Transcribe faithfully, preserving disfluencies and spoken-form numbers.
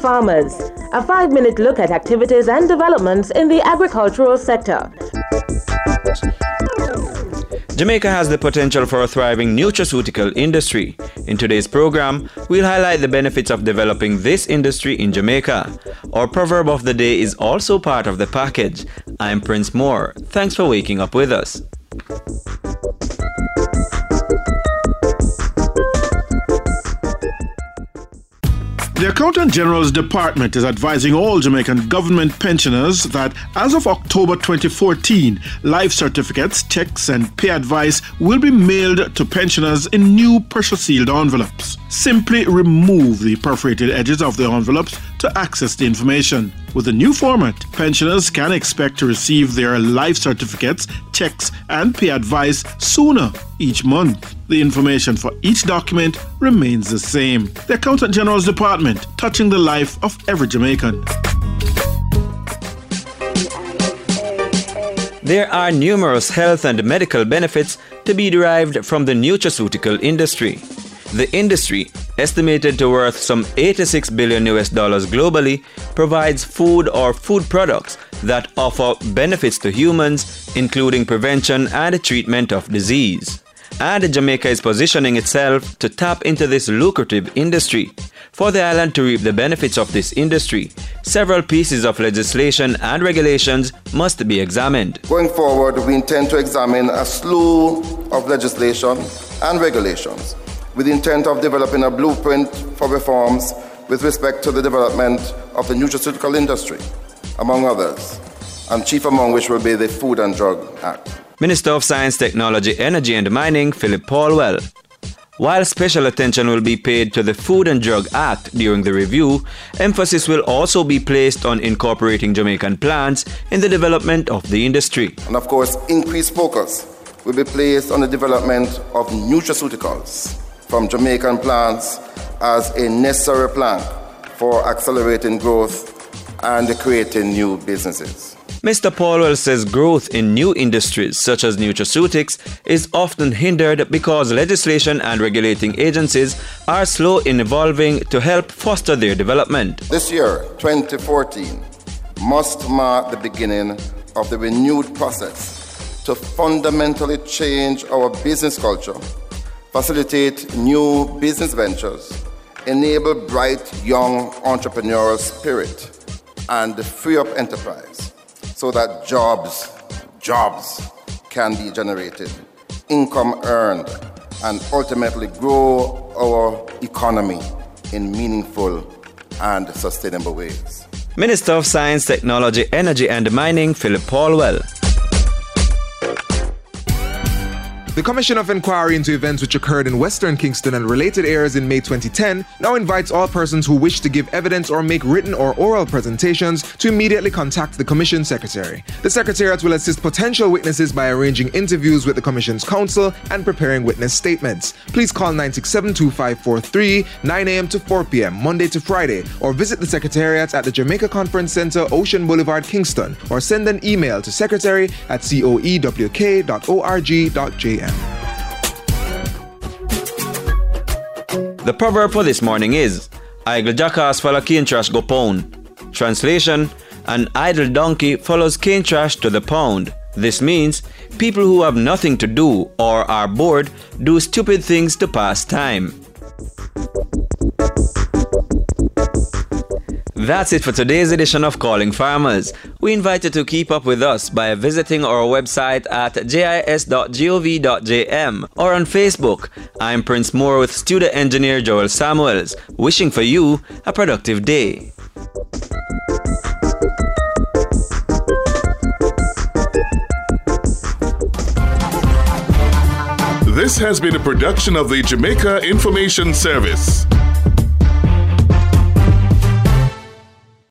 Farmers, a five-minute look at activities and developments in the agricultural sector. Jamaica has the potential for a thriving nutraceutical industry. In today's program, we'll highlight the benefits of developing this industry in Jamaica. Our proverb of the day is also part of the package. I'm Prince Moore. Thanks for waking up with us. The Accountant General's Department is advising all Jamaican government pensioners that as of October twenty fourteen, life certificates, checks and pay advice will be mailed to pensioners in new pressure-sealed envelopes. Simply remove the perforated edges of the envelopes to access the information. With the new format, pensioners can expect to receive their life certificates, checks and pay advice sooner each month. The information for each document remains the same. The Accountant General's Department, touching the life of every Jamaican. There are numerous health and medical benefits to be derived from the nutraceutical industry. The industry, estimated to worth some eighty-six billion U S dollars globally, provides food or food products that offer benefits to humans, including prevention and treatment of disease. And Jamaica is positioning itself to tap into this lucrative industry. For the island to reap the benefits of this industry, several pieces of legislation and regulations must be examined. Going forward, we intend to examine a slew of legislation and regulations with the intent of developing a blueprint for reforms with respect to the development of the nutraceutical industry, among others, and chief among which will be the Food and Drug Act. Minister of Science, Technology, Energy and Mining, Philip Paulwell. While special attention will be paid to the Food and Drug Act during the review, emphasis will also be placed on incorporating Jamaican plants in the development of the industry. And of course, increased focus will be placed on the development of nutraceuticals from Jamaican plants as a necessary plank for accelerating growth and creating new businesses. Mister Paulwell says growth in new industries such as nutraceutics is often hindered because legislation and regulating agencies are slow in evolving to help foster their development. This year, twenty fourteen, must mark the beginning of the renewed process to fundamentally change our business culture, facilitate new business ventures, enable bright young entrepreneurial spirit, and free up enterprise so that jobs, jobs can be generated, income earned, and ultimately grow our economy in meaningful and sustainable ways. Minister of Science, Technology, Energy and Mining, Philip Paulwell. The Commission of Inquiry into Events which occurred in Western Kingston and related areas in May twenty ten now invites all persons who wish to give evidence or make written or oral presentations to immediately contact the Commission Secretary. The Secretariat will assist potential witnesses by arranging interviews with the Commission's counsel and preparing witness statements. Please call nine six seven, two five four three, nine a.m. to four p.m. Monday to Friday, or visit the Secretariat at the Jamaica Conference Center, Ocean Boulevard, Kingston, or send an email to secretary at coewk dot org dot j m. The proverb for this morning is, idle jackass follow cane trash go pound. Translation, an idle donkey follows cane trash to the pound. This means people who have nothing to do or are bored do stupid things to pass time. That's it for today's edition of Calling Farmers. We invite you to keep up with us by visiting our website at jis dot gov dot j m or on Facebook. I'm Prince Moore with studio engineer Joel Samuels, wishing for you a productive day. This has been a production of the Jamaica Information Service.